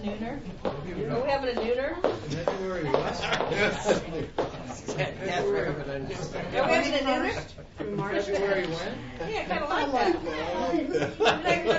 nooner? Are we having a nooner? February what? Are we having a nooner? February when? Yeah, I kind of like that. I'm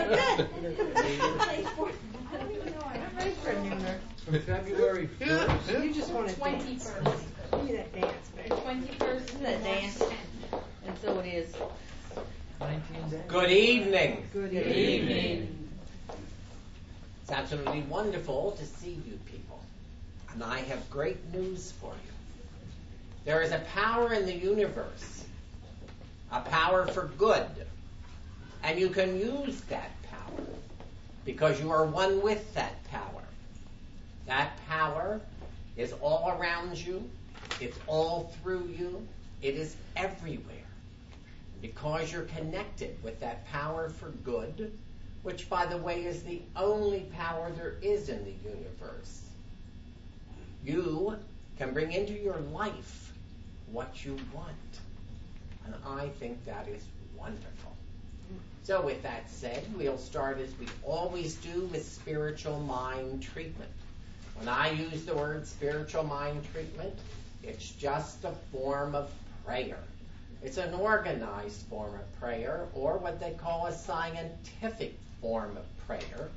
ready for a nooner. February 1st? You just want to 21st. Give me that dance, baby. 21st is that dance. And so it is. 19 days. Good evening. Good evening. It's absolutely wonderful to see you people. And I have great news for you. There is a power in the universe, a power for good. And you can use that power because you are one with that power. That power is all around you. It's all through you. It is everywhere. Because you're connected with that power for good, which, by the way, is the only power there is in the universe, you can bring into your life what you want. And I think that is wonderful. So with that said, we'll start as we always do with spiritual mind treatment. When I use the word spiritual mind treatment, it's just a form of prayer. It's an organized form of prayer, or what they call a scientific form of prayer.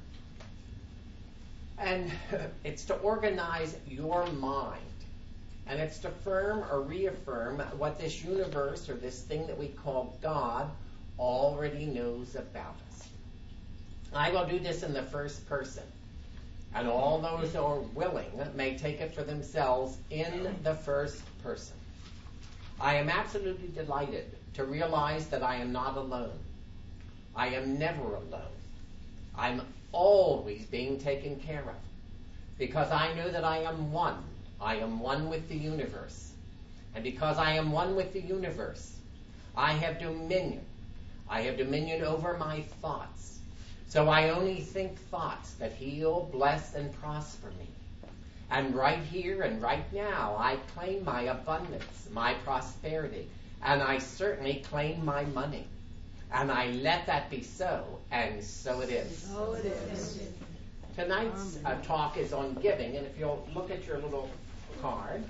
And it's to organize your mind. And it's to affirm or reaffirm what this universe, or this thing that we call God, already knows about us. I will do this in the first person. And all those who are willing may take it for themselves in the first person. I am absolutely delighted to realize that I am not alone. I am never alone. I'm always being taken care of. Because I know that I am one. I am one with the universe. And because I am one with the universe, I have dominion. I have dominion over my thoughts. So I only think thoughts that heal, bless, and prosper me. And right here and right now, I claim my abundance, my prosperity, and I certainly claim my money. And I let that be so, and so it is. So it is. Tonight's talk is on giving, and if you'll look at your little card,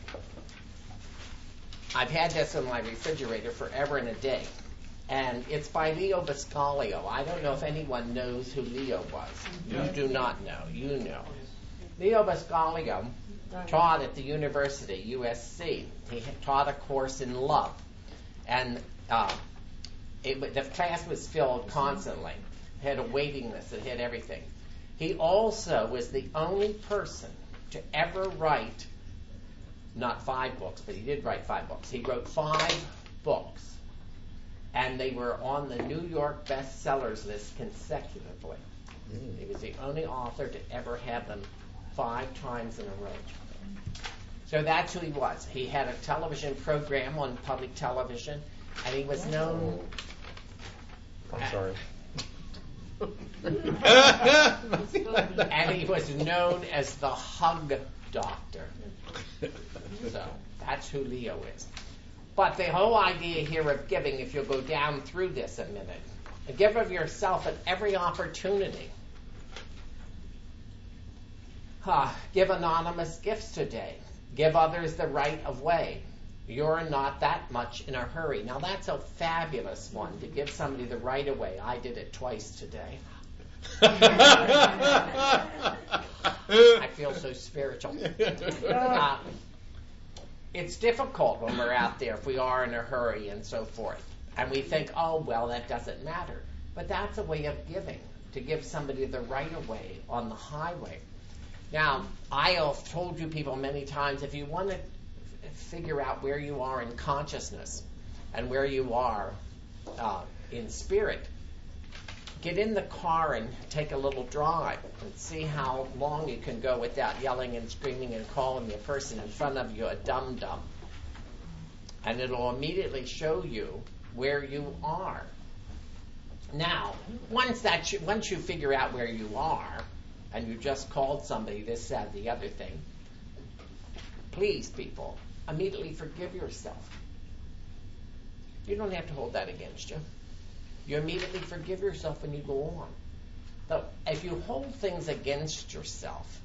I've had this in my refrigerator forever and a day. And it's by Leo Buscaglia. I don't know if anyone knows who Leo was. You do not know. You know. Leo Buscaglia taught at the university, USC. He taught a course in love. And the class was filled constantly. It had a waiting list. It had everything. He also was the only person to ever write, not 5 books, but he did write 5 books. He wrote 5 books. And they were on the New York bestsellers list consecutively. He was the only author to ever have them 5 times in a row. So that's who he was. He had a television program on public television, and he was known... I'm sorry. And he was known as the Hug Doctor. So that's who Leo is. But the whole idea here of giving, if you'll go down through this a minute, give of yourself at every opportunity. Give anonymous gifts today. Give others the right of way. You're not that much in a hurry. Now that's a fabulous one, to give somebody the right of way. I did it twice today. I feel so spiritual. It's difficult when we're out there if we are in a hurry and so forth. And we think, oh, well, that doesn't matter. But that's a way of giving, to give somebody the right of way on the highway. Now, I have told you people many times, if you want to figure out where you are in consciousness and where you are in spirit, get in the car and take a little drive and see how long you can go without yelling and screaming and calling the person in front of you a dum-dum. And it'll immediately show you where you are. Now, once you figure out where you are, and you just called somebody this, that, the other thing, please, people, immediately forgive yourself. You don't have to hold that against you. You immediately forgive yourself when you go on. Though, if you hold things against yourself,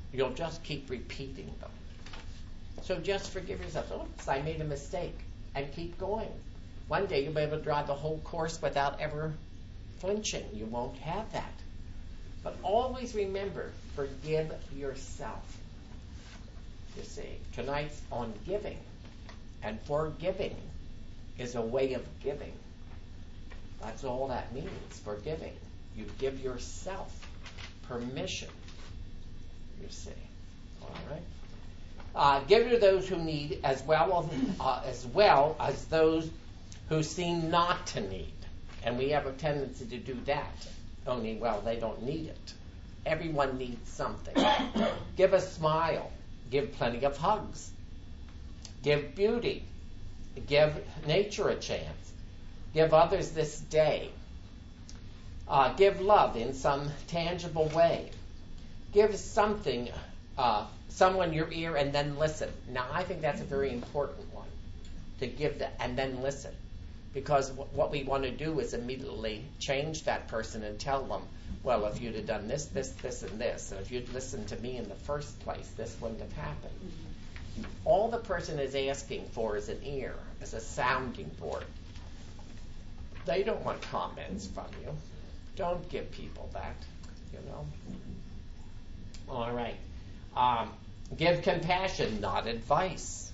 you'll just keep repeating them. So just forgive yourself. Oops, I made a mistake. And keep going. One day you'll be able to drive the whole course without ever flinching. You won't have that. But always remember, forgive yourself. You see, tonight's on giving. And forgiving is a way of giving. That's all that means, forgiving. You give yourself permission, you see. All right? Give to those who need as well as those who seem not to need. And we have a tendency to do that. Only, well, they don't need it. Everyone needs something. Give a smile. Give plenty of hugs. Give beauty. Give nature a chance. Give others this day. Give love in some tangible way. Give something, someone your ear and then listen. Now, I think that's a very important one, to give that and then listen. Because what we want to do is immediately change that person and tell them, well, if you'd have done this, this, this, and this, and if you'd listened to me in the first place, this wouldn't have happened. All the person is asking for is an ear, is a sounding board. They don't want comments from you. Don't give people that, you know. All right. Give compassion, not advice.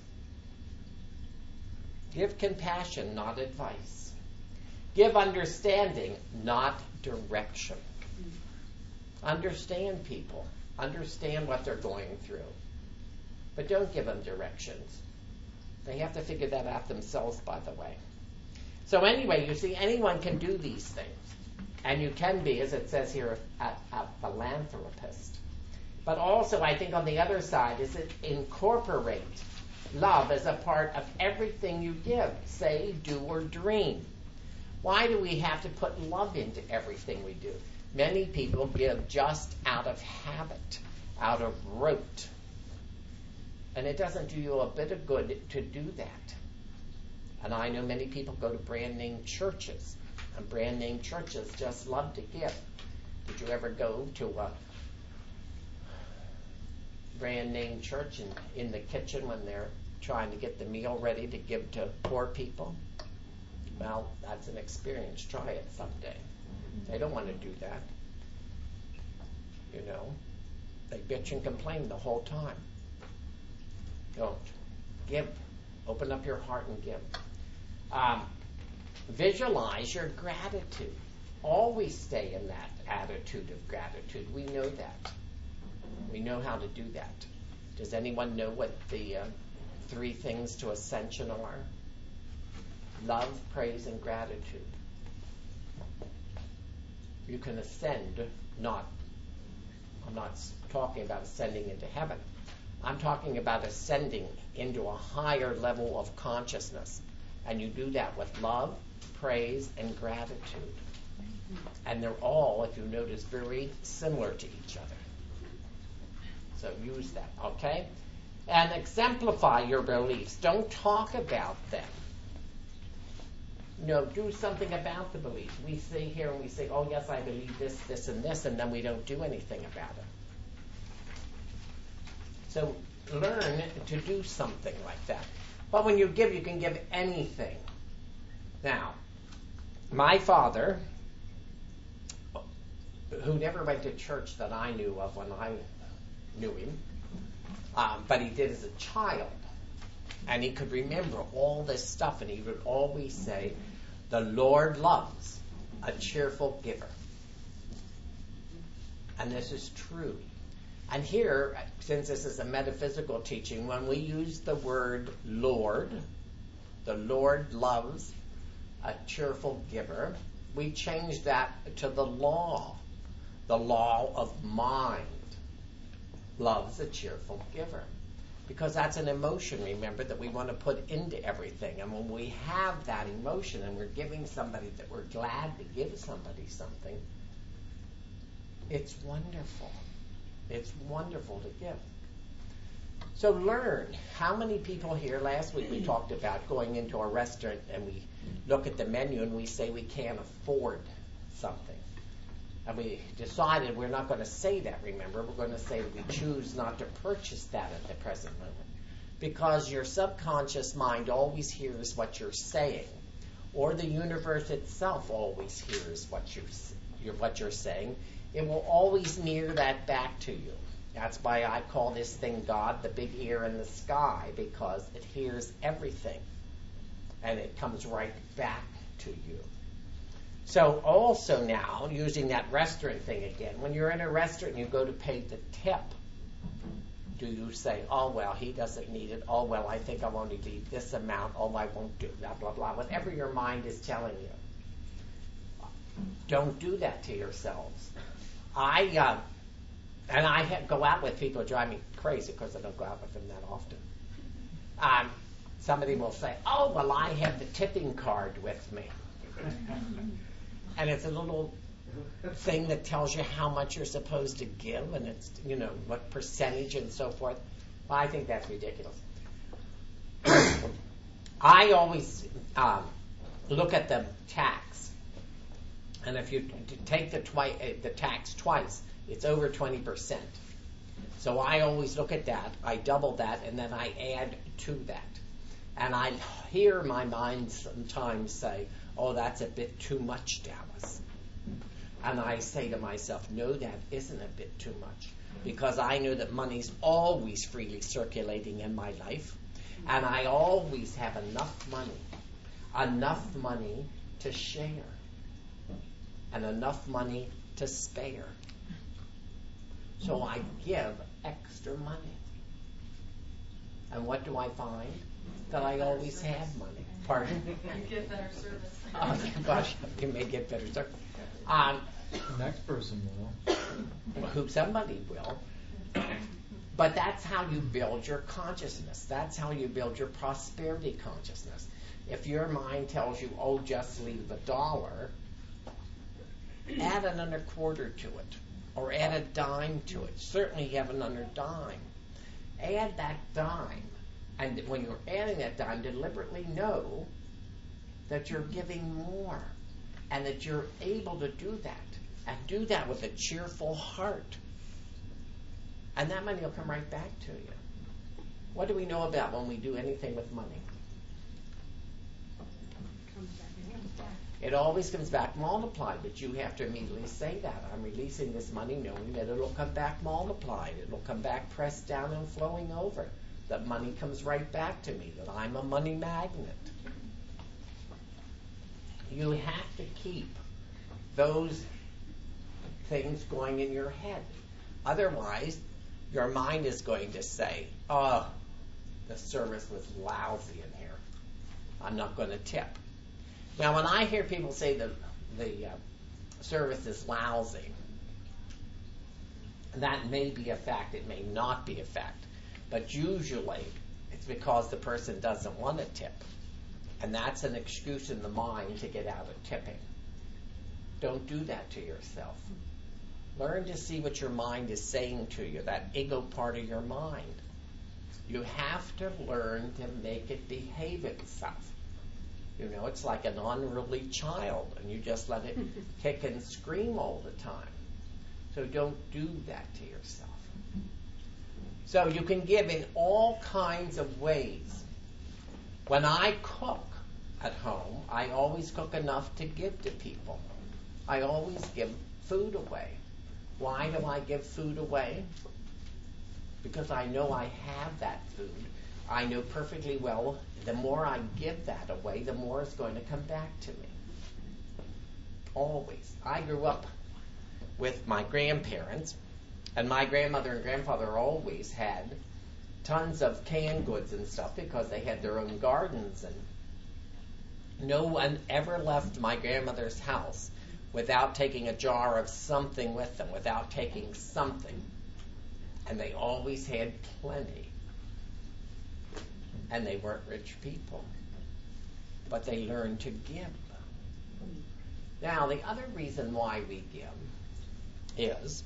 Give compassion, not advice. Give understanding, not direction. Understand people. Understand what they're going through. But don't give them directions. They have to figure that out themselves, by the way. So anyway, you see, anyone can do these things. And you can be, as it says here, a philanthropist. But also, I think on the other side is it incorporate love as a part of everything you give, say, do, or dream. Why do we have to put love into everything we do? Many people give just out of habit, out of rote. And it doesn't do you a bit of good to do that. And I know many people go to brand name churches, and brand name churches just love to give. Did you ever go to a brand name church in the kitchen when they're trying to get the meal ready to give to poor people? Well, that's an experience. Try it someday. They don't want to do that. You know, they bitch and complain the whole time. Don't. Give. Open up your heart and give. Visualize your gratitude. Always stay in that attitude of gratitude. We know that. We know how to do that. Does anyone know what the 3 things to ascension are? Love, praise, and gratitude. You can ascend, I'm not talking about ascending into heaven. I'm talking about ascending into a higher level of consciousness. And you do that with love, praise, and gratitude. And they're all, if you notice, very similar to each other. So use that, okay? And exemplify your beliefs. Don't talk about them. No, do something about the beliefs. We sit here and we say, oh, yes, I believe this, this, and this, and then we don't do anything about it. So learn to do something like that. But when you give, you can give anything. Now, my father, who never went to church that I knew of when I knew him, but he did as a child, and he could remember all this stuff, and he would always say, the Lord loves a cheerful giver. And this is true. And here, since this is a metaphysical teaching, when we use the word Lord, the Lord loves a cheerful giver, we change that to the law of mind. Loves a cheerful giver. Because that's an emotion, remember, that we want to put into everything. And when we have that emotion and we're giving somebody that we're glad to give somebody something, it's wonderful. It's wonderful to give. So learn. How many people here, last week we talked about going into a restaurant and we look at the menu and we say we can't afford something. And we decided we're not going to say that, remember. We're going to say we choose not to purchase that at the present moment. Because your subconscious mind always hears what you're saying. Or the universe itself always hears what you're saying. It will always mirror that back to you. That's why I call this thing God, the big ear in the sky, because it hears everything. And it comes right back to you. So also now, using that restaurant thing again, when you're in a restaurant and you go to pay the tip, do you say, oh, well, he doesn't need it. Oh, well, I think I'll only leave this amount. Oh, I won't do blah, blah, blah. Whatever your mind is telling you. Don't do that to yourselves. I go out with people who drive me crazy because I don't go out with them that often. Somebody will say, oh, well, I have the tipping card with me. And it's a little thing that tells you how much you're supposed to give, and it's, what percentage and so forth. Well, I think that's ridiculous. I always look at the tax, and if you take the tax twice, it's over 20%. So I always look at that, I double that, and then I add to that. And I hear my mind sometimes say, oh, that's a bit too much, Dallas. And I say to myself, no, that isn't a bit too much. Because I know that money's always freely circulating in my life. And I always have enough money to share. And enough money to spare. So I give extra money. And what do I find? That I always have money. Pardon? You get better service. Oh, gosh, you may get better service. The next person will. Somebody will. But that's how you build your consciousness. That's how you build your prosperity consciousness. If your mind tells you, oh, just leave $1, add another quarter to it. Or add a dime to it. Certainly you have another dime. Add that dime. And when you're adding that dime, deliberately know that you're giving more. And that you're able to do that. And do that with a cheerful heart. And that money will come right back to you. What do we know about when we do anything with money? It always comes back multiplied, but you have to immediately say that. I'm releasing this money knowing that it'll come back multiplied. It'll come back pressed down and flowing over. That money comes right back to me, that I'm a money magnet. You have to keep those things going in your head. Otherwise, your mind is going to say, oh, the service was lousy in here. I'm not going to tip. Now, when I hear people say the service is lousy, that may be a fact. It may not be a fact. But usually, it's because the person doesn't want to tip. And that's an excuse in the mind to get out of tipping. Don't do that to yourself. Learn to see what your mind is saying to you, that ego part of your mind. You have to learn to make it behave itself. It's like an unruly child, and you just let it kick and scream all the time. So don't do that to yourself. So you can give in all kinds of ways. When I cook at home, I always cook enough to give to people. I always give food away. Why do I give food away? Because I know I have that food. I know perfectly well the more I give that away, the more it's going to come back to me. Always. I grew up with my grandparents, and my grandmother and grandfather always had tons of canned goods and stuff because they had their own gardens, and no one ever left my grandmother's house without taking a jar of something with them, without taking something. And they always had plenty. And they weren't rich people. But they learned to give. Now, the other reason why we give is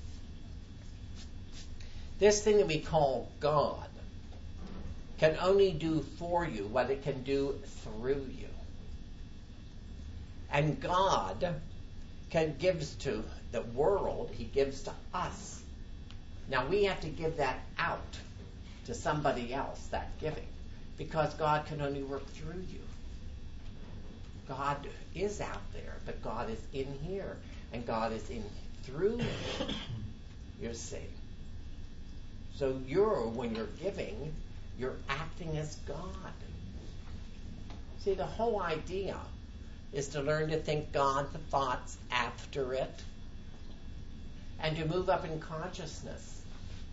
this thing that we call God can only do for you what it can do through you. And God gives to the world, he gives to us. Now we have to give that out to somebody else, that giving, because God can only work through you. God is out there, but God is in here, and God is in through you. You see. So when you're giving, you're acting as God. See, the whole idea is to learn to think God's thoughts after it, and to move up in consciousness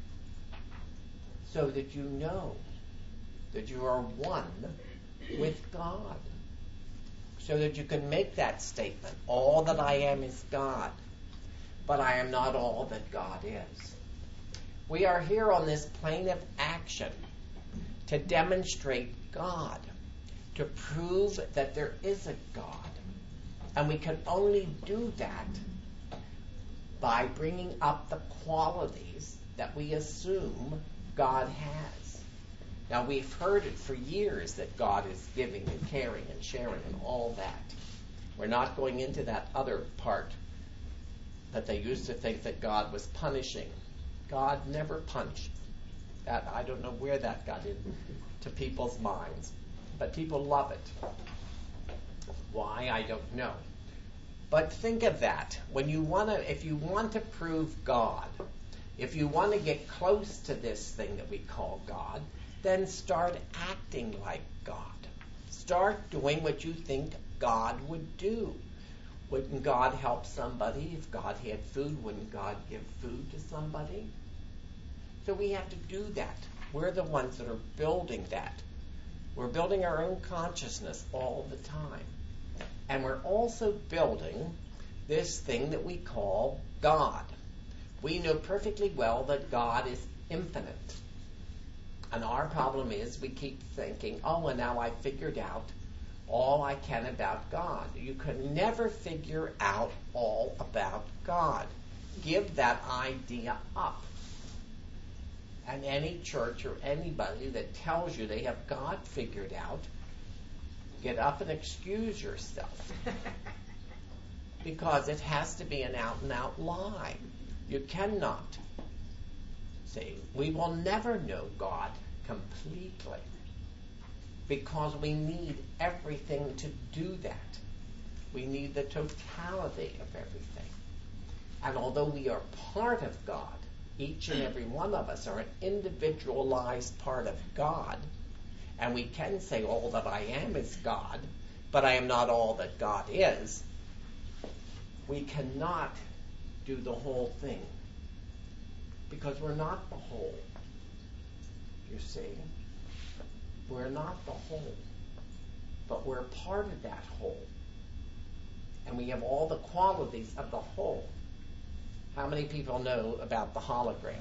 so that you know that you are one with God. So that you can make that statement, all that I am is God, but I am not all that God is. We are here on this plane of action to demonstrate God, to prove that there is a God. And we can only do that by bringing up the qualities that we assume God has. Now, we've heard it for years that God is giving and caring and sharing and all that. We're not going into that other part that they used to think that God was punishing. God never punished. That, I don't know where that got into people's minds, but people love it. Why, I don't know. But think of that. If you want to prove God, if you want to get close to this thing that we call God, then start acting like God. Start doing what you think God would do. Wouldn't God help somebody? If God had food, wouldn't God give food to somebody? So we have to do that. We're the ones that are building that. We're building our own consciousness all the time. And we're also building this thing that we call God. We know perfectly well that God is infinite. And our problem is we keep thinking, and now I figured out all I can about God. You can never figure out all about God. Give that idea up. And any church or anybody that tells you they have God figured out, get up and excuse yourself. Because it has to be an out-and-out lie. You cannot. See, we will never know God completely because we need everything to do that. We need the totality of everything. And although we are part of God, each and every one of us are an individualized part of God, and we can say all that I am is God, but I am not all that God is, we cannot do the whole thing because we're not the whole. You see? We're not the whole, but we're part of that whole. And we have all the qualities of the whole. How many people know about the hologram?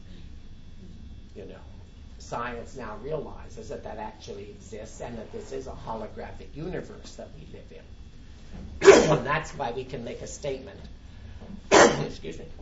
You know, science now realizes that actually exists and that this is a holographic universe that we live in. And that's why we can make a statement. Excuse me.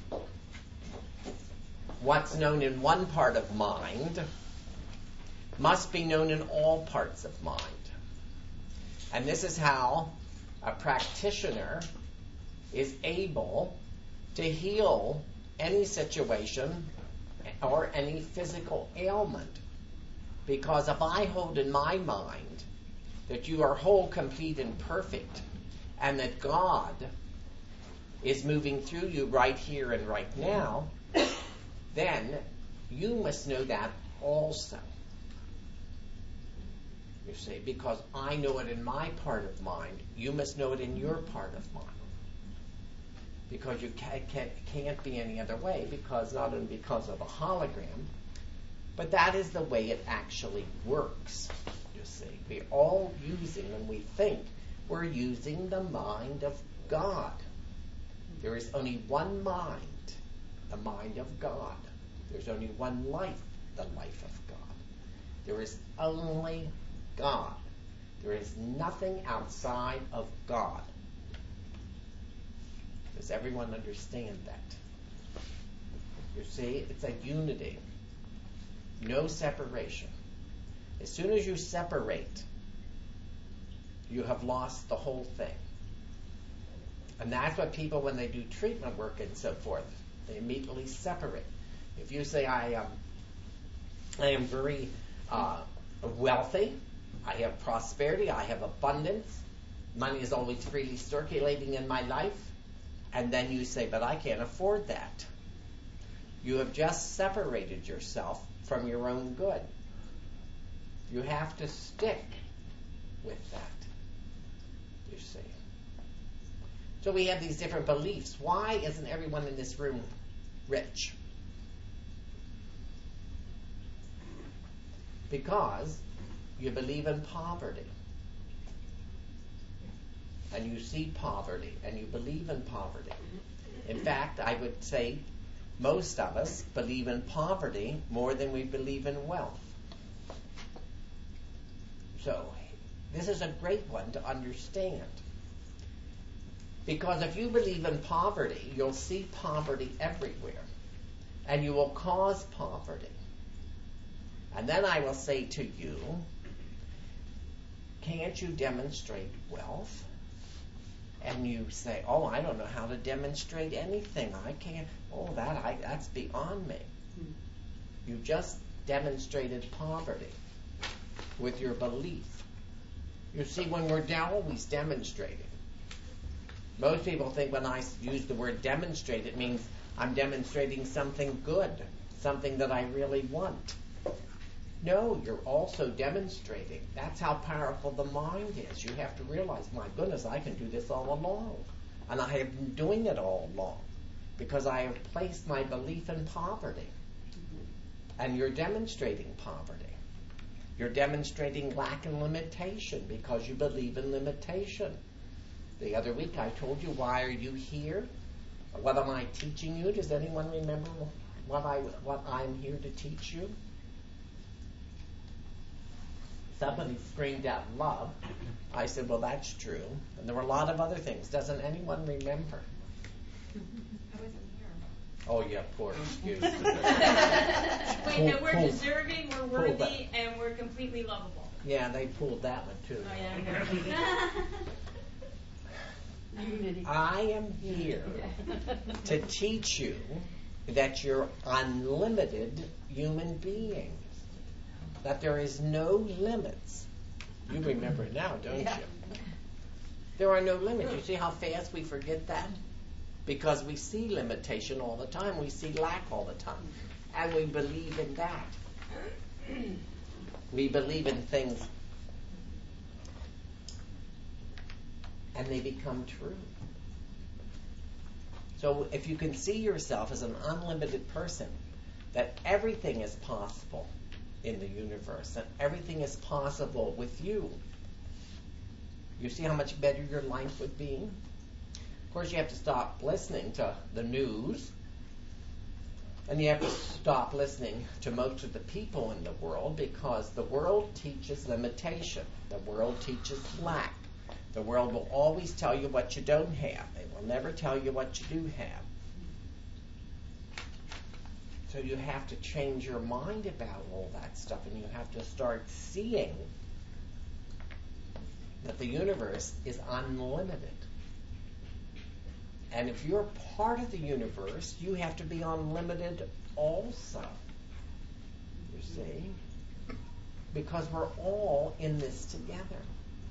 What's known in one part of mind must be known in all parts of mind. And this is how a practitioner is able to heal any situation or any physical ailment. Because if I hold in my mind that you are whole, complete, and perfect, and that God is moving through you right here and right now, then you must know that also. You see, because I know it in my part of mind, you must know it in your part of mind. Because you can't be any other way, because not only because of a hologram, but that is the way it actually works. You see, we're all using, when we think, we're using the mind of God. There is only one mind, the mind of God. There's only one life, the life of God. There is only God. There is nothing outside of God. Does everyone understand that? You see, it's a unity. No separation. As soon as you separate, you have lost the whole thing. And that's what people, when they do treatment work and so forth, they immediately separate. If you say, I am very wealthy, I have prosperity, I have abundance, money is always freely circulating in my life, and then you say, but I can't afford that. You have just separated yourself from your own good. You have to stick with that, you see. So we have these different beliefs. Why isn't everyone in this room rich? Because you believe in poverty. And you see poverty, and you believe in poverty. In fact, I would say most of us believe in poverty more than we believe in wealth. So, this is a great one to understand. Because if you believe in poverty, you'll see poverty everywhere. And you will cause poverty. And then I will say to you, can't you demonstrate wealth? And you say, oh, I don't know how to demonstrate anything. I can't. Oh, that's beyond me. You just demonstrated poverty with your belief. You see, when we're always demonstrating. Most people think when I use the word demonstrate, it means I'm demonstrating something good, something that I really want. No, you're also demonstrating. That's how powerful the mind is. You have to realize, my goodness, I can do this all along. And I have been doing it all along because I have placed my belief in poverty. And you're demonstrating poverty. You're demonstrating lack and limitation because you believe in limitation. The other week I told you, why are you here? What am I teaching you? Does anyone remember what I'm here to teach you? Somebody screamed out love. I said, well, that's true. And there were a lot of other things. Doesn't anyone remember? I wasn't here. Oh, yeah, poor excuse. Wait, no, we're deserving, we're worthy, and we're completely lovable. Yeah, they pulled that one, too. Oh, yeah. Unity. I am here to teach you that you're unlimited human beings. That there is no limits. You remember it now, don't you? There are no limits. You see how fast we forget that? Because we see limitation all the time. We see lack all the time. And we believe in that. We believe in things. And they become true. So if you can see yourself as an unlimited person, that everything is possible in the universe, and everything is possible with you. You see how much better your life would be? Of course, you have to stop listening to the news, and you have to stop listening to most of the people in the world, because the world teaches limitation. The world teaches lack. The world will always tell you what you don't have. They will never tell you what you do have. So you have to change your mind about all that stuff, and you have to start seeing that the universe is unlimited. And if you're part of the universe, you have to be unlimited also. You see? Because we're all in this together.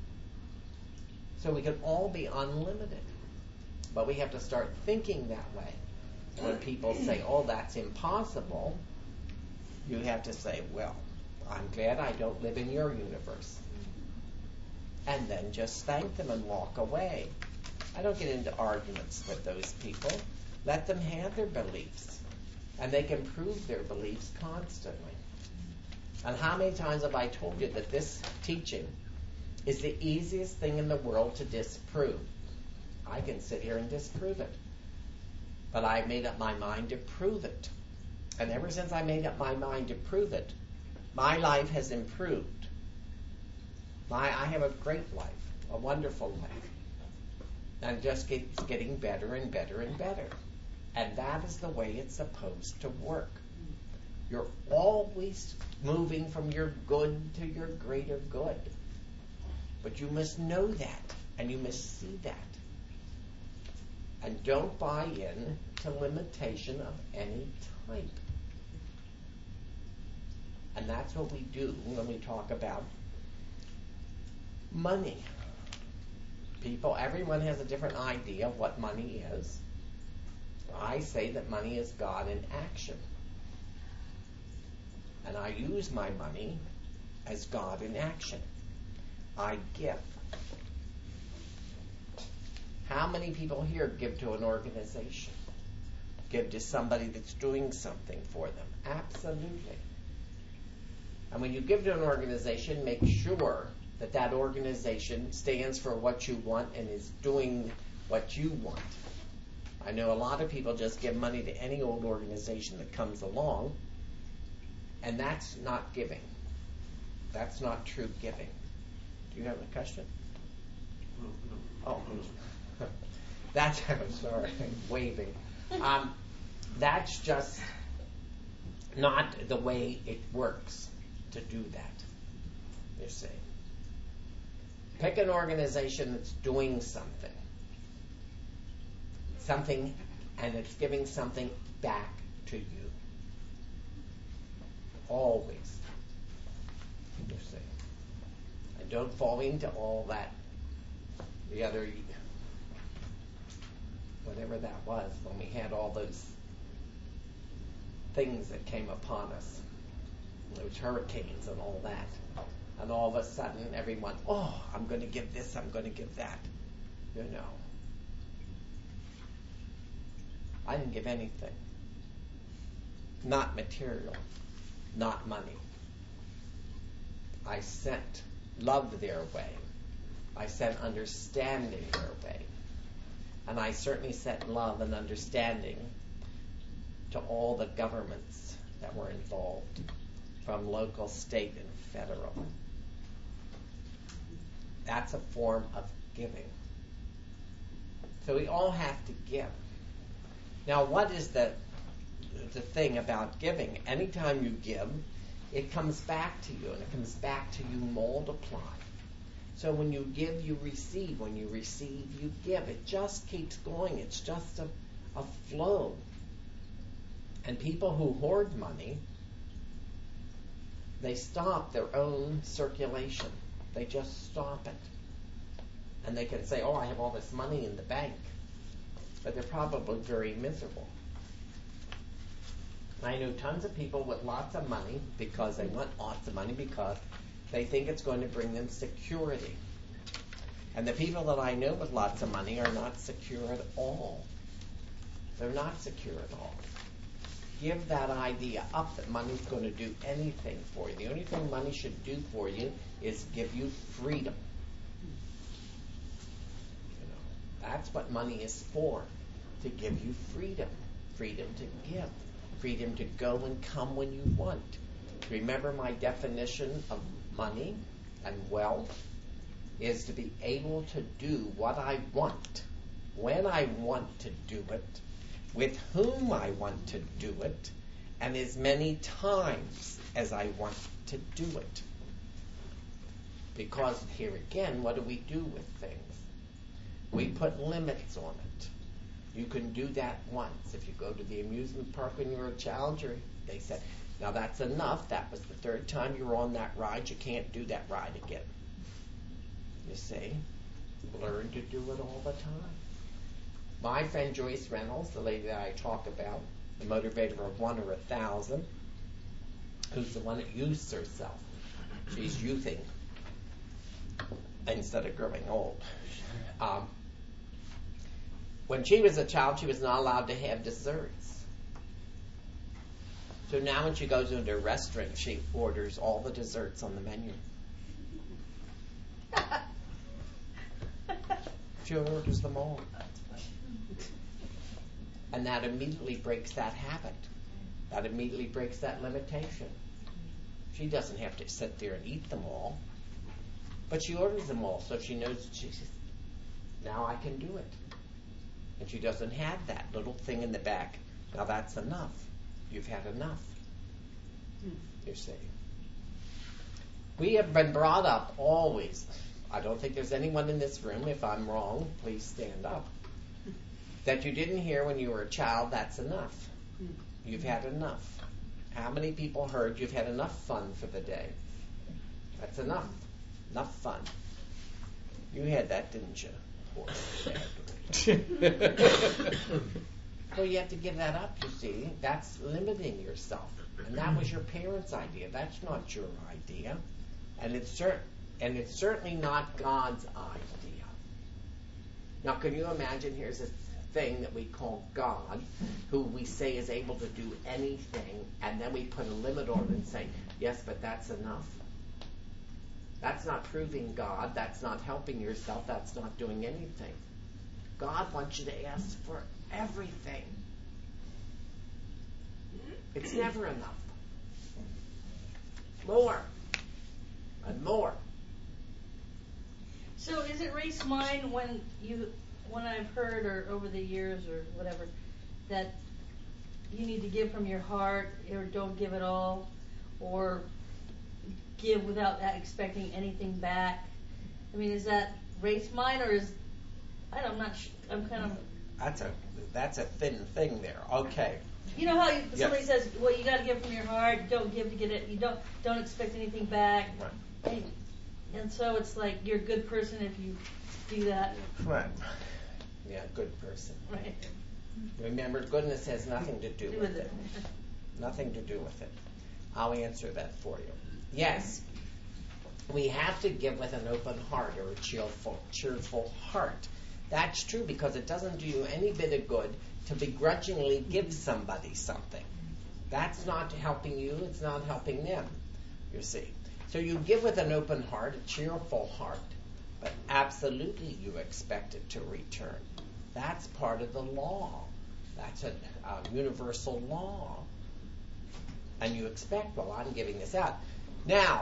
So we can all be unlimited. But we have to start thinking that way. When people say, oh, that's impossible, you have to say, well, I'm glad I don't live in your universe. And then just thank them and walk away. I don't get into arguments with those people. Let them have their beliefs. And they can prove their beliefs constantly. And how many times have I told you that this teaching is the easiest thing in the world to disprove? I can sit here and disprove it. But I made up my mind to prove it. And ever since I made up my mind to prove it, my life has improved. I have a great life, a wonderful life. And it just keeps getting better and better and better. And that is the way it's supposed to work. You're always moving from your good to your greater good. But you must know that, and you must see that. And don't buy in to limitation of any type. And that's what we do when we talk about money. Everyone has a different idea of what money is. I say that money is God in action. And I use my money as God in action. I give. How many people here give to an organization? Give to somebody that's doing something for them? Absolutely. And when you give to an organization, make sure that that organization stands for what you want and is doing what you want. I know a lot of people just give money to any old organization that comes along, and that's not giving. That's not true giving. Do you have a question? Oh, that's, I'm sorry, I'm waving. That's just not the way it works to do that, you see. Pick an organization that's doing something, and it's giving something back to you. Always. You see. And don't fall into all that, the other, whatever that was, when we had all those things that came upon us, those hurricanes and all that. And all of a sudden, everyone, I'm going to give this, I'm going to give that. You know. I didn't give anything. Not material. Not money. I sent love their way. I sent understanding their way. And I certainly sent love and understanding to all the governments that were involved, from local, state, and federal. That's a form of giving. So we all have to give. Now, what is the thing about giving? Anytime you give, it comes back to you, and it comes back to you multiplied. So when you give, you receive. When you receive, you give. It just keeps going. It's just a flow. And people who hoard money, they stop their own circulation. They just stop it. And they can say, I have all this money in the bank. But they're probably very miserable. I know tons of people with lots of money because they want lots of money because they think it's going to bring them security. And the people that I know with lots of money are not secure at all. They're not secure at all. Give that idea up that money's going to do anything for you. The only thing money should do for you is give you freedom. You know, that's what money is for, to give you freedom. Freedom to give. Freedom to go and come when you want. Remember, my definition of money and wealth is to be able to do what I want, when I want to do it, with whom I want to do it, and as many times as I want to do it. Because here again, what do we do with things? We put limits on it. You can do that once. If you go to the amusement park when you were a child, they said, now that's enough. That was the third time you were on that ride. You can't do that ride again. You see? Learn to do it all the time. My friend Joyce Reynolds, the lady that I talk about, the motivator of 1 or 1,000, who's the one that used herself. She's youthing instead of growing old. When she was a child, she was not allowed to have desserts. So now when she goes into a restaurant, she orders all the desserts on the menu. She orders them all. And that immediately breaks that habit. That immediately breaks that limitation. She doesn't have to sit there and eat them all. But she orders them all, so she knows now I can do it. And she doesn't have that little thing in the back. Now that's enough. You've had enough. You see. We have been brought up always. I don't think there's anyone in this room, if I'm wrong, please stand up, that you didn't hear when you were a child, that's enough. You've had enough. How many people heard you've had enough fun for the day? That's enough. Enough fun. You had that, didn't you? Well, you have to give that up, you see. That's limiting yourself. And that was your parents' idea. That's not your idea. And it's certainly not God's idea. Now, can you imagine, here's this thing that we call God, who we say is able to do anything, and then we put a limit on it and say, yes, but that's enough. That's not proving God. That's not helping yourself. That's not doing anything. God wants you to ask for everything. It's never enough. More. And more. So is it race mind when I've heard or over the years or whatever that you need to give from your heart or don't give at all or give without expecting anything back? I mean, is that race mind or is I'm not sure. I'm kind of. That's a thin thing there. Okay. You know how somebody says, well, you got to give from your heart. Don't give to get it. You don't expect anything back. Right. And so it's like you're a good person if you do that. Right. Yeah, good person. Right. Remember, goodness has nothing to do with it. Nothing to do with it. I'll answer that for you. Yes, we have to give with an open heart or a cheerful heart. That's true because it doesn't do you any bit of good to begrudgingly give somebody something. That's not helping you. It's not helping them, you see. So you give with an open heart, a cheerful heart, but absolutely you expect it to return. That's part of the law. That's a universal law. And you expect, well, I'm giving this out. Now,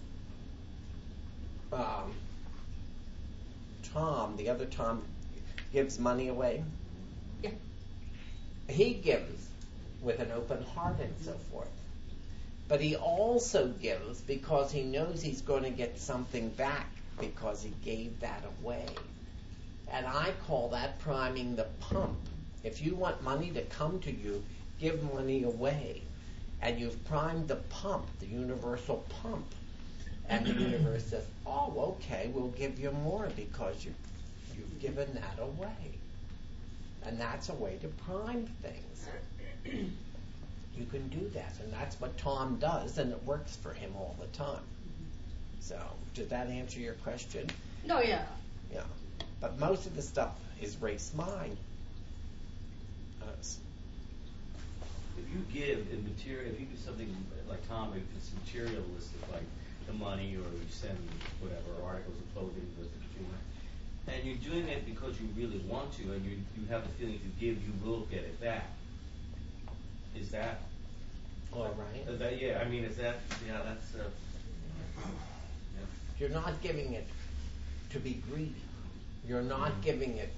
the other Tom, gives money away. Yeah. He gives with an open heart and so forth. But he also gives because he knows he's going to get something back because he gave that away. And I call that priming the pump. If you want money to come to you, give money away. And you've primed the pump, the universal pump. And the universe says, oh, okay, we'll give you more because you've given that away. And that's a way to prime things. You can do that. And that's what Tom does, and it works for him all the time. So, did that answer your question? No, yeah. Yeah. But most of the stuff is race mind. If you give in material, if you do something like Tom, if it's materialistic, like the money, or you send whatever articles of clothing to the consumer, and you're doing it because you really want to, and you have the feeling if you give, you will get it back. Is that All right. Is that, yeah, I mean, is that, yeah, that's. Yeah. You're not giving it to be greedy. You're not giving it,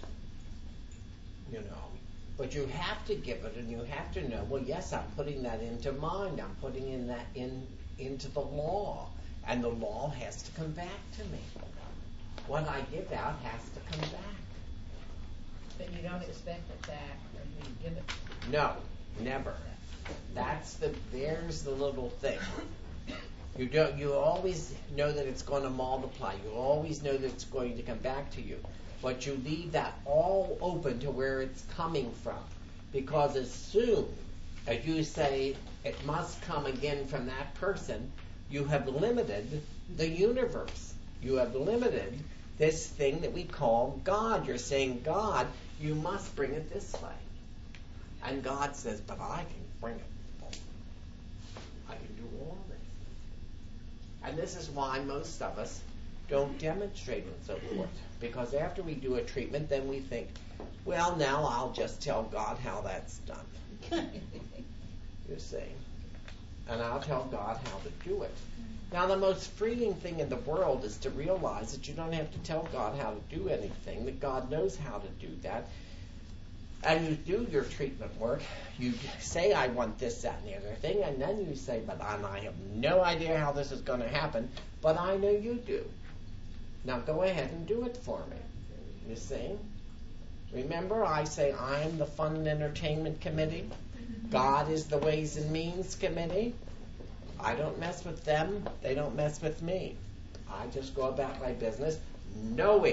but you have to give it, and you have to know, well, yes, I'm putting that into mind. I'm putting into the law, and the law has to come back to me. What I give out has to come back. But you don't expect it back when you give it? No, never. There's the little thing. You always know that it's going to multiply. You always know that it's going to come back to you. But you leave that all open to where it's coming from. Because as soon as you say it must come again from that person, you have limited the universe. You have limited this thing that we call God. You're saying, God, you must bring it this way. And God says, but I can bring it. I can do all this. And this is why most of us don't demonstrate and so forth. Because after we do a treatment, then we think, well, now I'll just tell God how that's done. You see. And I'll tell God how to do it. Now, the most freeing thing in the world is to realize that you don't have to tell God how to do anything, that God knows how to do that. And you do your treatment work. You say, I want this, that, and the other thing. And then you say, but I have no idea how this is going to happen. But I know you do. Now go ahead and do it for me. You see? Remember, I say I'm the Fun and Entertainment Committee. God is the Ways and Means Committee. I don't mess with them. They don't mess with me. I just go about my business knowing.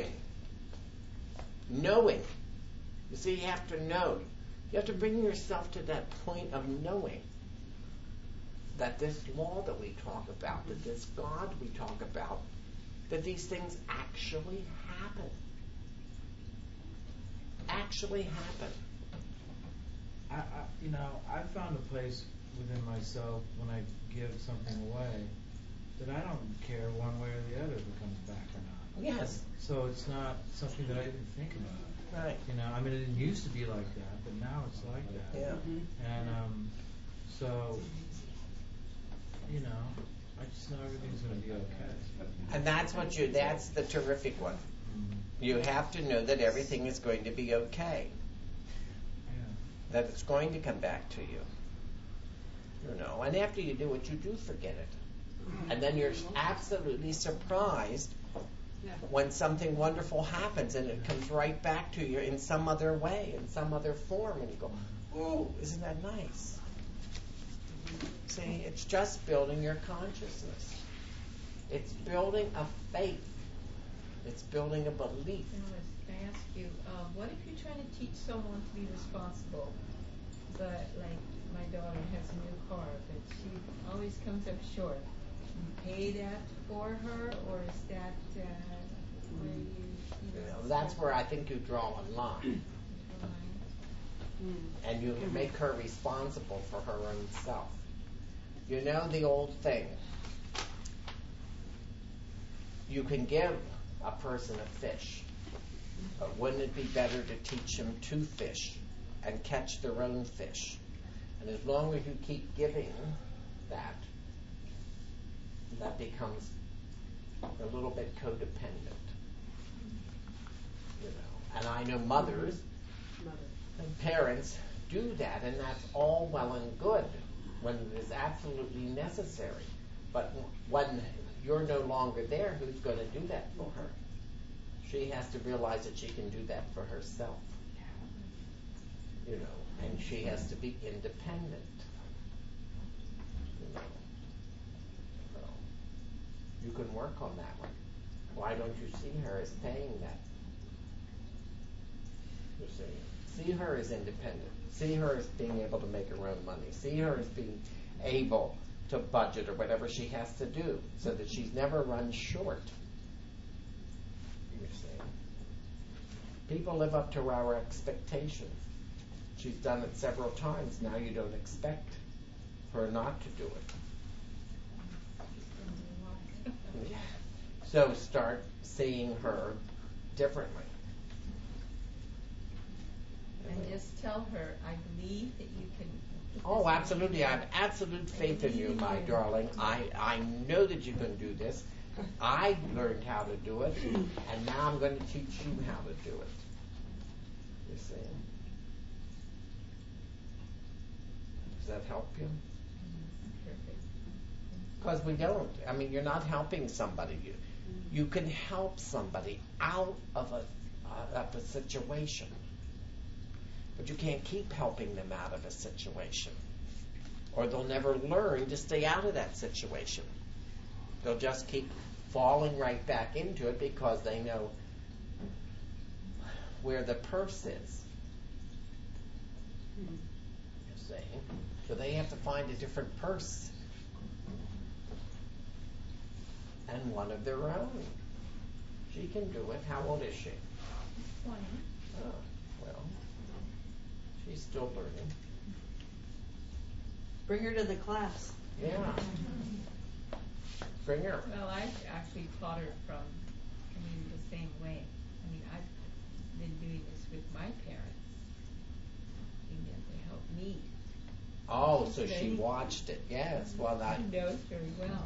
You see, you have to know. You have to bring yourself to that point of knowing that this law that we talk about, that this God we talk about, that these things actually happen. Actually happen. I found a place within myself when I give something away that I don't care one way or the other if it comes back or not. Yes. So it's not something that I even think about. Right. It didn't used to be like that, but now it's like that. Yeah. And so, I just know everything's going to be okay. And that's the terrific one. Mm-hmm. You have to know that everything is going to be okay. Yeah. That it's going to come back to you. And after you do it, you do forget it. And then you're absolutely surprised when something wonderful happens and it comes right back to you in some other way, in some other form, and you go, "Ooh, isn't that nice?" See, it's just building your consciousness. It's building a faith. It's building a belief. I ask you, what if you're trying to teach someone to be responsible, but like my daughter has a new car, but she always comes up short? You pay that for her, or is that where you That's where I think you draw a line. And you make her responsible for her own self. You know the old thing. You can give a person a fish, but wouldn't it be better to teach them to fish and catch their own fish? And as long as you keep giving that becomes a little bit codependent. And I know mothers and parents do that, and that's all well and good when it is absolutely necessary. But when you're no longer there, who's going to do that for her? She has to realize that she can do that for herself. And she has to be independent. So you can work on that one. Why don't you see her as paying that? You see her as independent. See her as being able to make her own money. See her as being able to budget or whatever she has to do so that she's never run short. You see. People live up to our expectations. She's done it several times. Now you don't expect her not to do it. So start seeing her differently. And just tell her, I believe that you can. Oh, absolutely. I have absolute faith in you, my darling. I know that you can do this. I learned how to do it, and now I'm going to teach you how to do it. You see? Does that help you? Perfect. Because we don't. You're not helping somebody. You can help somebody out of a situation. But you can't keep helping them out of a situation. Or they'll never learn to stay out of that situation. They'll just keep falling right back into it because they know where the purse is. You see? So they have to find a different purse. And one of their own. She can do it. How old is she? 20. Oh, well. She's still learning. Bring her to the class. Yeah. Bring her. Well, I actually taught her from, the same way. I've been doing this with my parents. And yet they helped me. Oh, so she watched it. Yes. Well, She knows very well.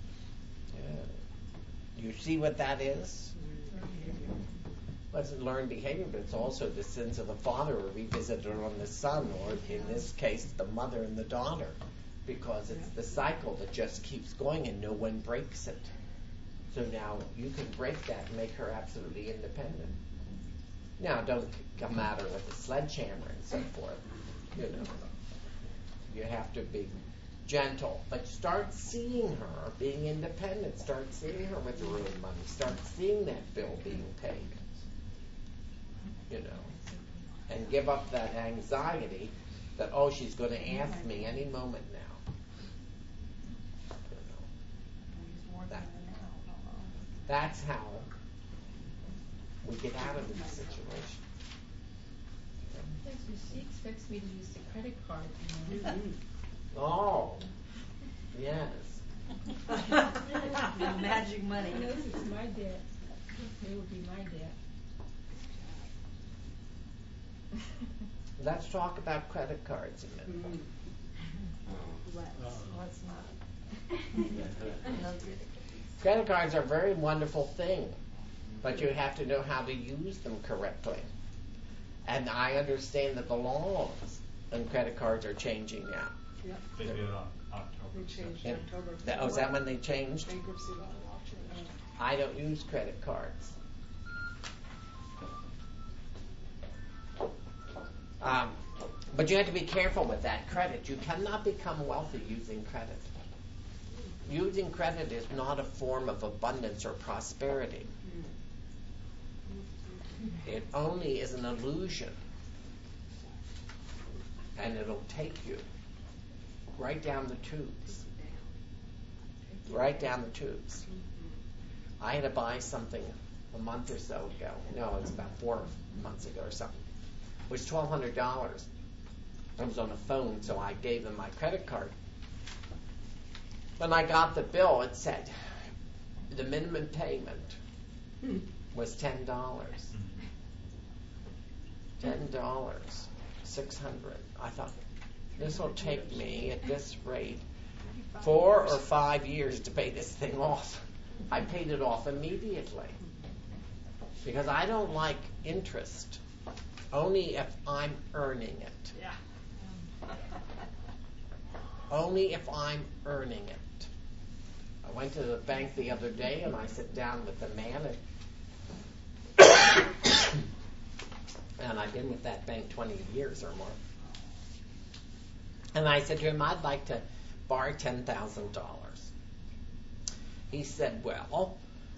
You see what that is? Well, it's learned behavior, but it's also the sins of the father are revisited on the son, or in this case, the mother and the daughter, because it's the cycle that just keeps going and no one breaks it. So now you can break that and make her absolutely independent. Now, don't come at her with a sledgehammer and so forth. You know, you have to be gentle, but start seeing her being independent. Start seeing her with her own money. Start seeing that bill being paid. You know, and give up that anxiety that, oh, she's going to ask me any moment now. You know, that's how we get out of this situation. Yes, she expects me to use the credit card, you know. Oh, yes. Magic money. She knows it's my debt. It will be my debt. Let's talk about credit cards a minute. Let's not. Credit cards are a very wonderful thing, but you have to know how to use them correctly. And I understand that the laws on credit cards are changing now. Yep. They did on October. They changed in October. Is that when they changed? Bankruptcy law changed. I don't use credit cards. But you have to be careful with that credit. You cannot become wealthy using credit. Using credit is not a form of abundance or prosperity. It only is an illusion. And it'll take you right down the tubes. Right down the tubes. I had to buy something a month or so ago. No, it was about 4 months ago or something. It was $1,200. I was on the phone, so I gave them my credit card. When I got the bill, it said the minimum payment was $10. $10, $600. I thought, this will take me at this rate 4 or 5 years to pay this thing off. I paid it off immediately because I don't like interest. Only if I'm earning it. Yeah. Only if I'm earning it. I went to the bank the other day and I sat down with the man and I've been with that bank 20 years or more. And I said to him, I'd like to borrow $10,000. He said, well,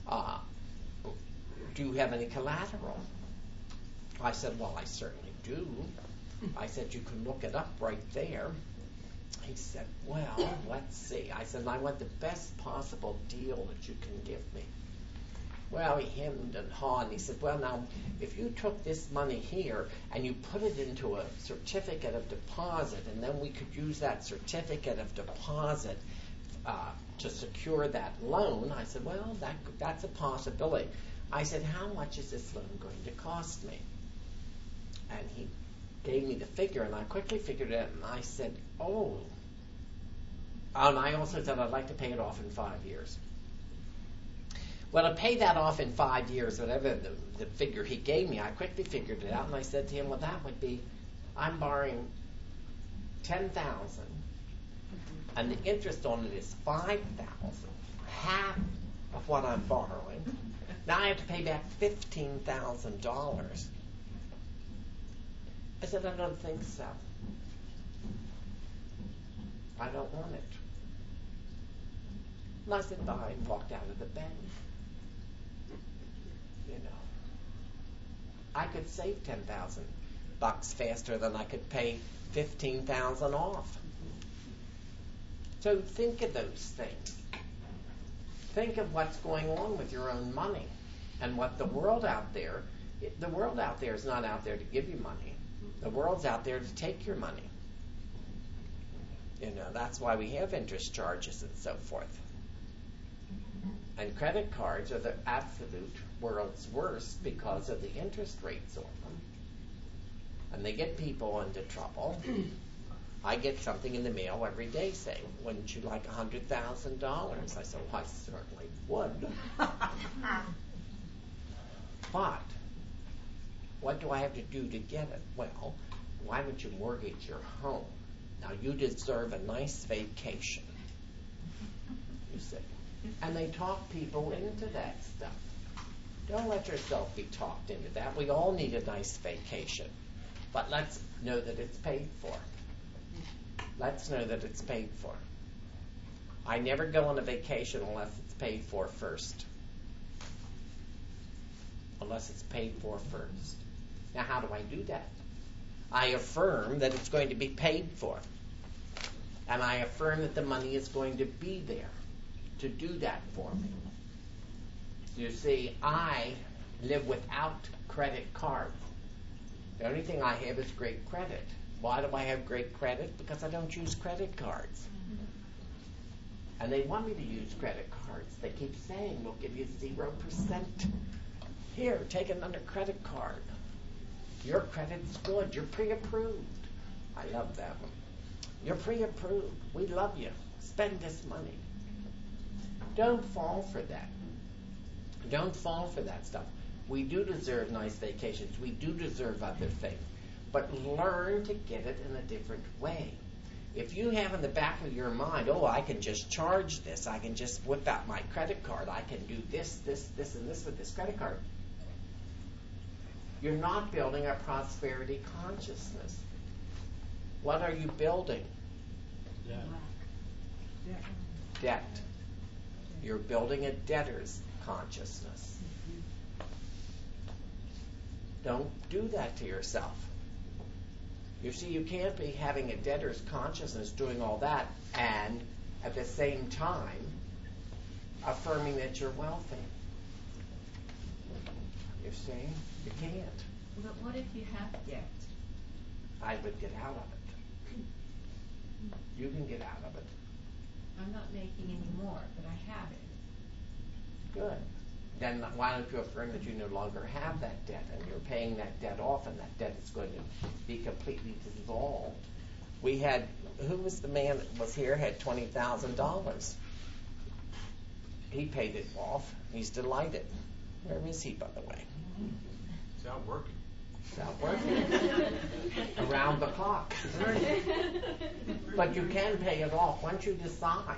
do you have any collateral? I said, well, I certainly do. I said, you can look it up right there. He said, well, let's see. I said, I want the best possible deal that you can give me. Well, he hemmed and hawed. He said, well, now, if you took this money here and you put it into a certificate of deposit, and then we could use that certificate of deposit to secure that loan. I said, well, that's a possibility. I said, how much is this loan going to cost me? And he gave me the figure, and I quickly figured it out, and I said, oh. And I also said I'd like to pay it off in 5 years. Well, to pay that off in 5 years, whatever the figure he gave me, I quickly figured it out, and I said to him, well, that would be, I'm borrowing $10,000, and the interest on it is $5,000, half of what I'm borrowing. Now I have to pay back $15,000. I said, I don't think so. I don't want it. And I said, bye, and walked out of the bank. You know, I could save $10,000 faster than I could pay $15,000 off. So think of those things. Think of what's going on with your own money and what the world out there is not out there to give you money. The world's out there to take your money. You know, that's why we have interest charges and so forth. And credit cards are the absolute world's worst because of the interest rates on them. And they get people into trouble. I get something in the mail every day saying, wouldn't you like $100,000? I said, well, I certainly would. But what do I have to do to get it? Well, why don't you mortgage your home? Now, you deserve a nice vacation, you see. And they talk people into that stuff. Don't let yourself be talked into that. We all need a nice vacation. But let's know that it's paid for. Let's know that it's paid for. I never go on a vacation unless it's paid for first. Unless it's paid for first. Now, how do I do that? I affirm that it's going to be paid for. And I affirm that the money is going to be there to do that for me. You see, I live without credit cards. The only thing I have is great credit. Why do I have great credit? Because I don't use credit cards. And they want me to use credit cards. They keep saying, we'll give you 0%. Here, take another credit card. Your credit's good. You're pre-approved. I love that one. You're pre-approved. We love you. Spend this money. Don't fall for that. Don't fall for that stuff. We do deserve nice vacations. We do deserve other things. But learn to get it in a different way. If you have in the back of your mind, oh, I can just charge this. I can just whip out my credit card. I can do this, and this with this credit card. You're not building a prosperity consciousness. What are you building? Debt. You're building a debtor's consciousness. Don't do that to yourself. You see, you can't be having a debtor's consciousness doing all that and at the same time affirming that you're wealthy. You see? You can't. But what if you have debt? I would get out of it. You can get out of it. I'm not making any more, but I have it. Good. Then why don't you affirm that you no longer have that debt and you're paying that debt off and that debt is going to be completely dissolved. We had, who was the man that was here, had $20,000. He paid it off. He's delighted. Where is he, by the way? It's out working. It's out working. Around the clock. But you can pay it off once you decide.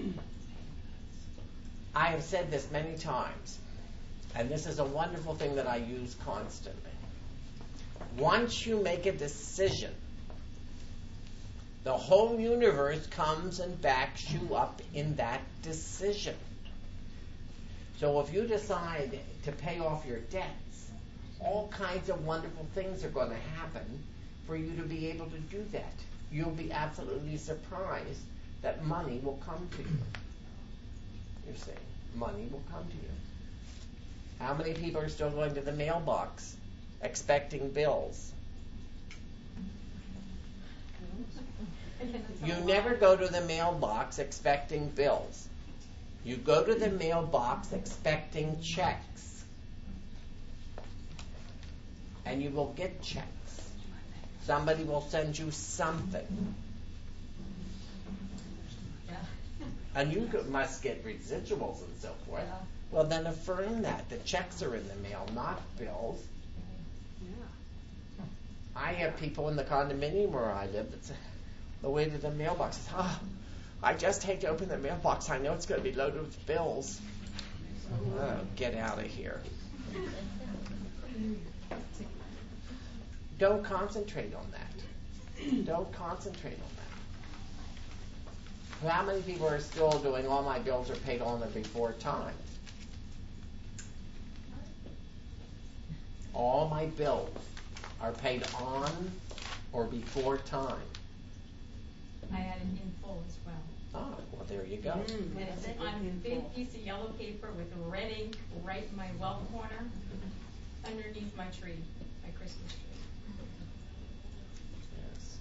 I have said this many times, and this is a wonderful thing that I use constantly. Once you make a decision, the whole universe comes and backs you up in that decision. So if you decide to pay off your debts, all kinds of wonderful things are going to happen for you to be able to do that. You'll be absolutely surprised that money will come to you. You see, money will come to you. How many people are still going to the mailbox expecting bills? You never go to the mailbox expecting bills. You go to the mailbox expecting checks. And you will get checks. Somebody will send you something. And you must get residuals and so forth. Yeah. Well, then affirm that. The checks are in the mail, not bills. Yeah. I have people in the condominium where I live that say, the way to the mailbox is, I just hate to open the mailbox. I know it's going to be loaded with bills. Oh, get out of here. Don't concentrate on that. Don't concentrate on that. How many people are still doing all my bills are paid on or before time? All my bills are paid on or before time. I had it in full as well. Oh, well, there you go. And it's on a big piece of yellow paper with red ink right in my well corner underneath my tree, my Christmas tree. Yes.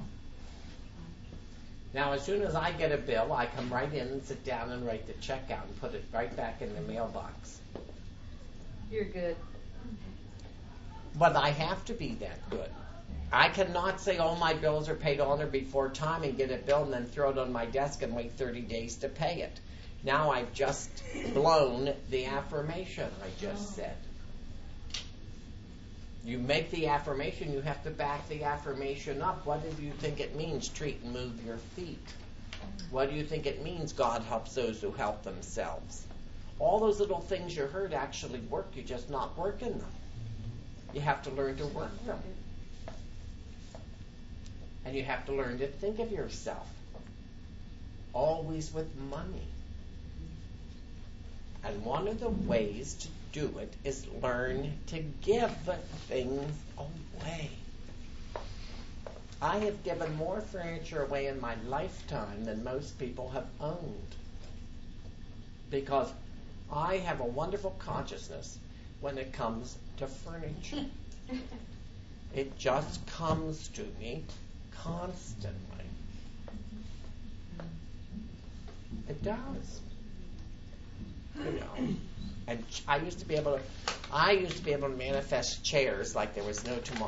Now, as soon as I get a bill, I come right in and sit down and write the check out and put it right back in the mailbox. You're good. But I have to be that good. I cannot say all my bills are paid on or before time and get a bill and then throw it on my desk and wait 30 days to pay it. Now I've just blown the affirmation I just said. You make the affirmation, you have to back the affirmation up. What do you think it means, treat and move your feet? What do you think it means, God helps those who help themselves? all those little things you heard actually work. You're just not working them. You have to learn to work them. And you have to learn to think of yourself always with money. And one of the ways to do it is learn to give things away. I have given more furniture away in my lifetime than most people have owned. Because I have a wonderful consciousness when it comes to furniture. It just comes to me constantly. It does. You know. And I used to be able to manifest chairs like there was no tomorrow.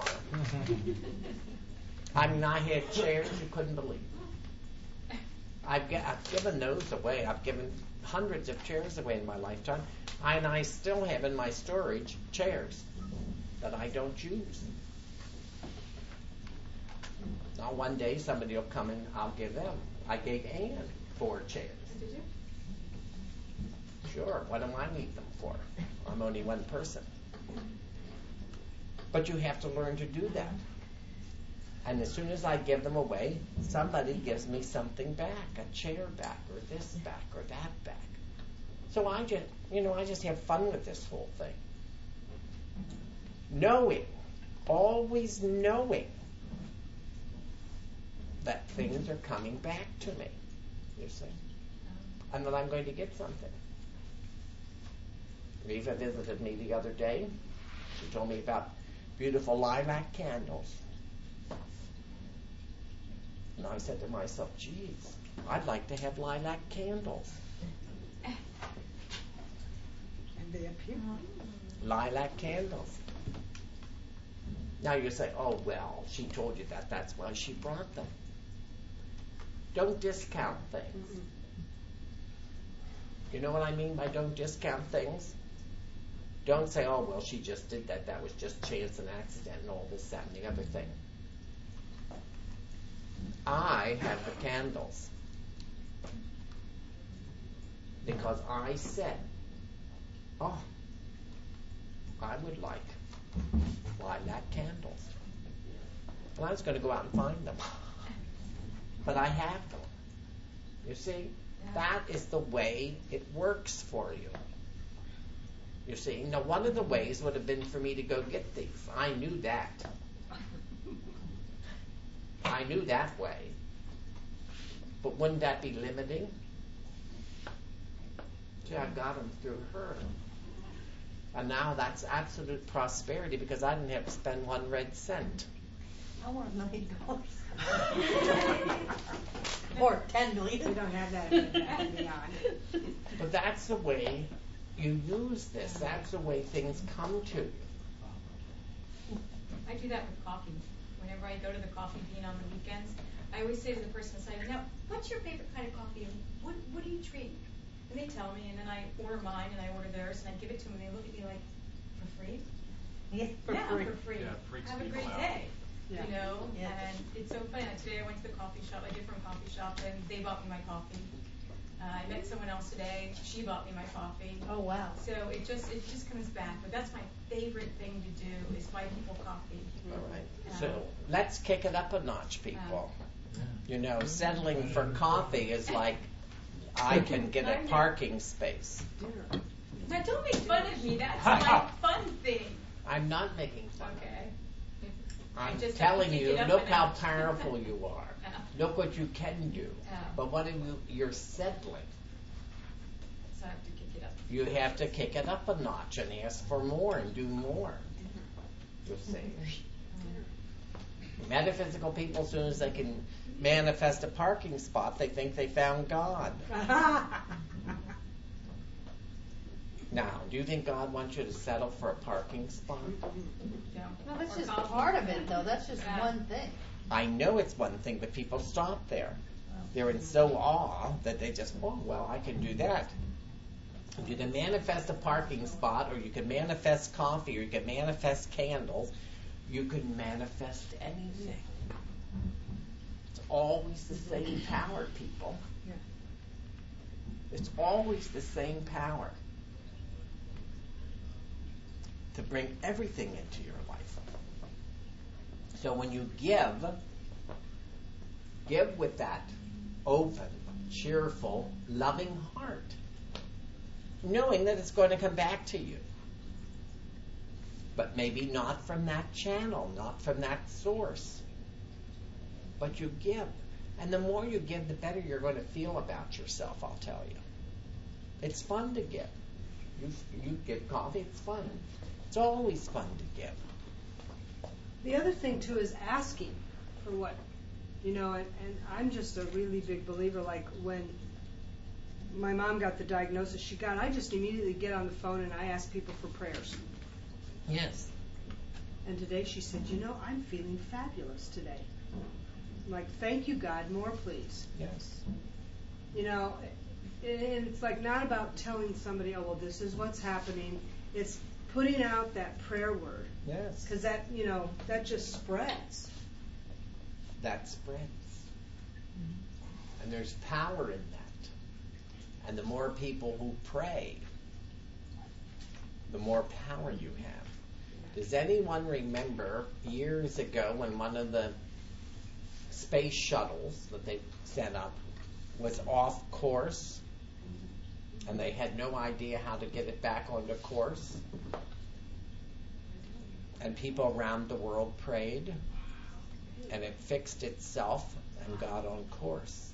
I mean, I had chairs you couldn't believe. I've given those away. I've given hundreds of chairs away in my lifetime. And I still have in my storage chairs that I don't use. Now one day somebody will come and I'll give them. I gave Ann 4 chairs. Did you? Sure, what do I need them for? I'm only one person. But you have to learn to do that. And as soon as I give them away, somebody gives me something back, a chair back, or this back, or that back. So I just have fun with this whole thing. Knowing, always knowing that things are coming back to me, you see, and that I'm going to get something. Reva visited me the other day. She told me about beautiful lilac candles. And I said to myself, geez, I'd like to have lilac candles. And they appear. Lilac candles. Now you say, oh, well, she told you that. That's why she brought them. Don't discount things. You know what I mean by don't discount things? Don't say, oh, well, she just did that. That was just chance and accident and all this, that, and the other thing. I have the candles because I said, oh, I would like lilac candles. And I was going to go out and find them. But I have them. You see, that is the way it works for you. You see, now one of the ways would have been for me to go get these. I knew that. I knew that way. But wouldn't that be limiting? See, I got them through her. And now that's absolute prosperity because I didn't have to spend 1 red cent. I want $1 million. Or 10 million. We don't have that beyond. But that's the way you use this. That's the way things come to you. I do that with coffee. Whenever I go to the Coffee Bean on the weekends, I always say to the person beside me, now, what's your favorite kind of coffee and what do you drink? And they tell me, and then I order mine and I order theirs and I give it to them and they look at me like, for free? Yeah, For free. Yeah, it freaks Have a people great out. day. Yeah. You know, Yeah. and it's so funny. Today I went to the coffee shop, a different coffee shop, and they bought me my coffee. I met someone else today. She bought me my coffee. Oh, wow. So it just comes back. But that's my favorite thing to do is buy people coffee. All right. So let's kick it up a notch, people. You know, settling for coffee is like I can get a parking space. Now don't make fun of me. That's my fun thing. I'm not making fun. Okay. I'm just telling have to you, kick it up look a how notch. powerful you are. Look what you can do. But what you're settling. So I have to kick it up. You have to kick it up a notch and ask for more and do more. You see. Metaphysical people, as soon as they can manifest a parking spot, they think they found God. Now, do you think God wants you to settle for a parking spot? No, that's just part of it, though. That's just one thing. I know it's one thing, but people stop there. They're in so awe that they just, oh, well, I can do that. You can manifest a parking spot, or you can manifest coffee, or you can manifest candles. You can manifest anything. It's always the same power, people. It's always the same power. to bring everything into your life. So when you give with that open, cheerful, loving heart, knowing that it's going to come back to you. But maybe not from that channel, not from that source. But you give. And the more you give, the better you're going to feel about yourself, I'll tell you. It's fun to give. You give coffee, it's fun. It's always fun to give. The other thing, too, is asking for what, and I'm just a really big believer, like when my mom got the diagnosis I just immediately get on the phone and I ask people for prayers. Yes. And today she said, I'm feeling fabulous today. I'm like, thank you, God, more please. Yes. And it's like not about telling somebody, oh, well, this is what's happening. It's putting out that prayer word. Yes. Because that, that just spreads. That spreads. Mm-hmm. And there's power in that. And the more people who pray, the more power you have. Does anyone remember years ago when one of the space shuttles that they sent up was off course and they had no idea how to get it back onto course? And people around the world prayed and it fixed itself and got on course.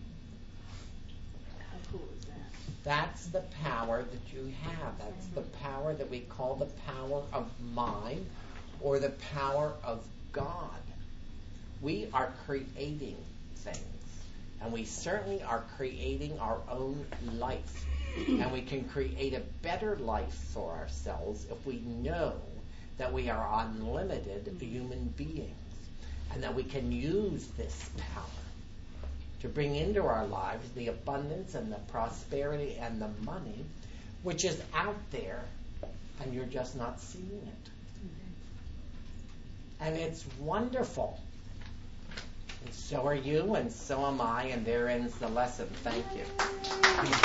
How cool is that? That's the power that you have. That's the power that we call the power of mind or the power of God. We are creating things. And we certainly are creating our own life. And we can create a better life for ourselves if we know that we are unlimited human beings. And that we can use this power to bring into our lives the abundance and the prosperity and the money which is out there and you're just not seeing it. And it's wonderful. And so are you and so am I, and there ends the lesson. Thank you.